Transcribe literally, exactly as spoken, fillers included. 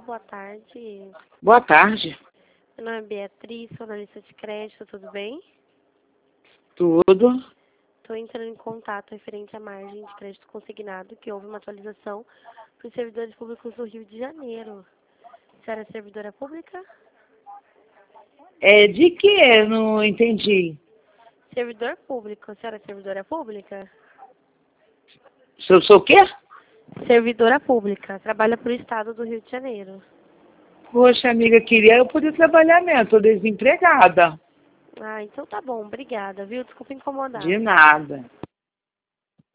boa tarde. Boa tarde. Meu nome é Beatriz, sou analista de crédito, tudo bem? Tudo. Estou entrando em contato referente à margem de crédito consignado, que houve uma atualização para os servidores públicos do Rio de Janeiro. A senhora é servidora pública? É de que? Não entendi. Servidor público. A senhora é servidora pública? Se eu sou o quê? Servidora pública. Trabalha para o Estado do Rio de Janeiro. Poxa, amiga, queria eu poder trabalhar mesmo. Estou desempregada. Ah, então tá bom. Obrigada, viu? Desculpa incomodar. De nada.